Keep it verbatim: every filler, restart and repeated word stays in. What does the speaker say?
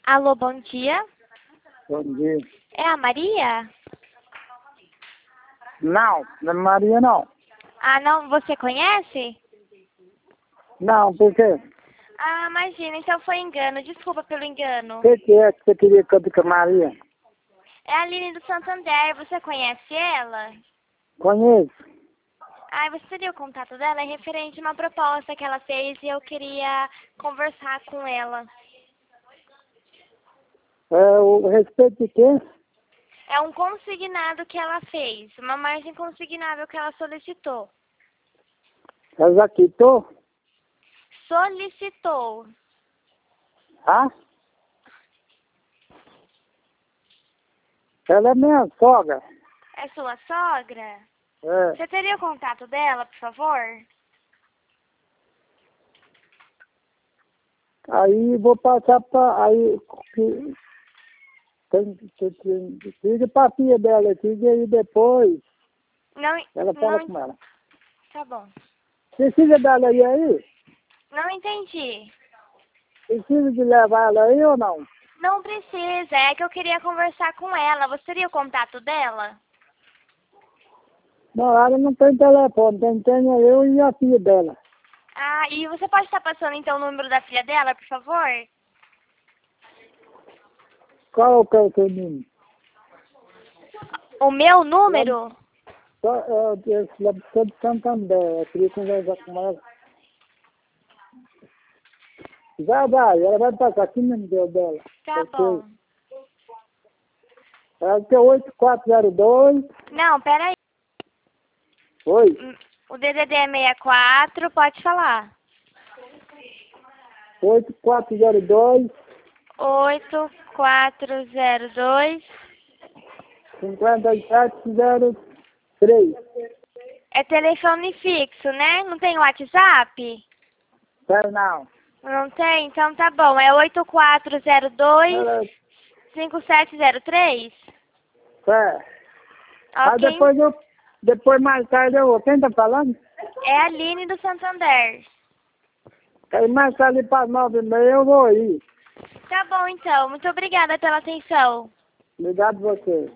Alô, bom dia. Bom dia. É a Maria? Não, não é Maria não. Ah, não, você conhece? Não, por quê? Ah, imagina, então foi engano. Desculpa pelo engano. O que, que é que você queria que eu diga com a Maria? É a Aline do Santander. Você conhece ela? Conheço. Ah, você teria o contato dela? É referente a uma proposta que ela fez e eu queria conversar com ela. É, o respeito de quê? É um consignado que ela fez, uma margem consignável que ela solicitou. Ela já quitou? Solicitou. Ah? Ela é minha sogra. É sua sogra? É. Você teria o contato dela, por favor? Aí vou passar para... Aí... que- Tem, tem, tem, liga para a filha dela, liga aí depois. Não, Ela fala não, com ela. tá bom. Precisa dela aí aí? Não entendi. Precisa de levar ela aí ou não? Não precisa, é que eu queria conversar com ela. Você teria o contato dela? Não, ela não tem telefone, quem tem é eu e a filha dela. Ah, e você pode estar passando então o número da filha dela, por favor? Qual que é o seu número? O meu número? Só, eu, eu, eu sou de Santander, eu queria conversar com ela. Já vai, ela vai passar aqui no número dela. Tá Ok. bom. Ela tem oito quatro zero dois. Não, peraí. Oi. O D D D é sessenta e quatro, pode falar. oito quatro zero dois. oito quatro zero dois. cinco sete zero três. É telefone fixo, né? Não tem WhatsApp? Tem não. Não tem? Então tá bom. É oito quatro zero dois, Ela, cinco sete zero três? é. Aí Ok. depois eu, depois mais tarde eu vou. Quem tá falando? É a Aline do Santander. Aí mais tarde para nove e meia eu vou ir. Tá bom então. Muito obrigada pela atenção. Obrigado você.